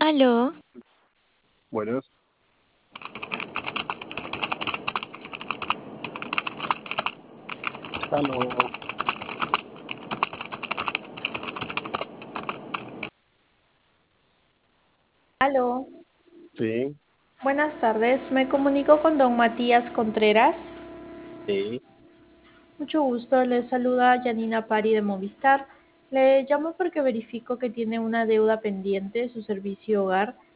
Aló, Buenas. Aló. Aló, Sí, buenas tardes. Me comunico con don Matías Contreras. sí. Mucho gusto, le saluda Janina Pari de Movistar. Le llamo porque verifico que tiene una deuda pendiente de su servicio hogar